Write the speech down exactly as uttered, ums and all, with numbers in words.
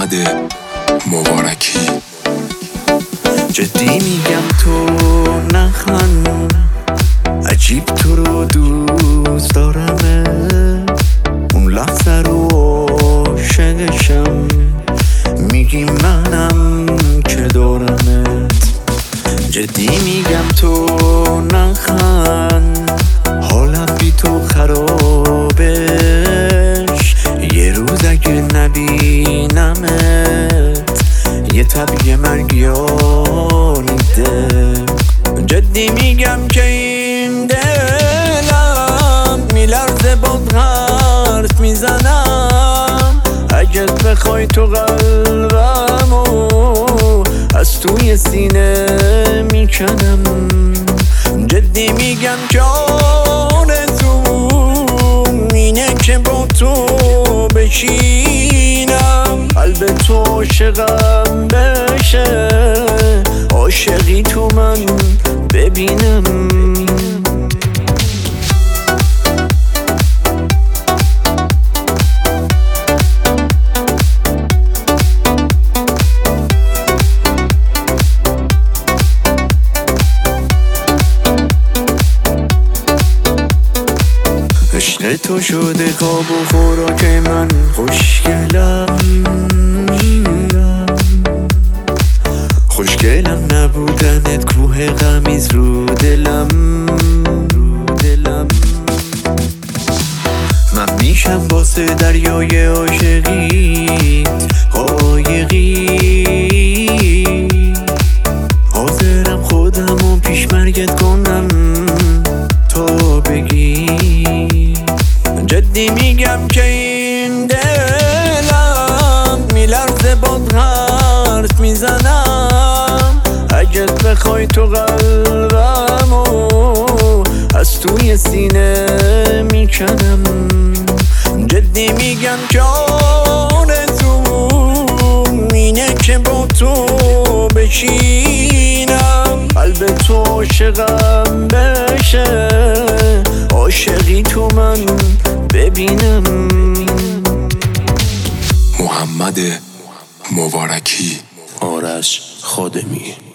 محمد مبارکی. جدی میگم تو نخند، عجیب تو رو دوست دارمه، اون لحظه رو عاشقشم، میگی منم که دارمت. جدی میگم تو نخند، حالم بی تو خرابش، یه روز اگه نبینمت یه طبیعه مرگیانیده. جدی میگم که این دلم میلرزه باد حرف میزنم، اگر بخوای تو قلبمو از توی سینه میکنم. جدی میگم که آرزوم اینه که با تو بشینم، قلب تو عاشقم بشه، عاشقی تو من ببینم. عشق تو شده خواب و خوراک من، خوشگلم خوشگلم نبودنت کوه غمیز رو دلم رو دلم. من میشم واسه دریای عاشقیت قایقی، حاضرم خودمو پیش مرگت کنم تا بگی. جدی میگم که این دلم میلرزه باد حرف میزنم، اگر بخوای تو قلبمو از توی سینه میکنم. جدی میگم که آرزوم اینه که با تو بشینم، قلب تو عاشقم بشه، عاشقی تو من ببینم. محمد مبارکی. آرش خادمی.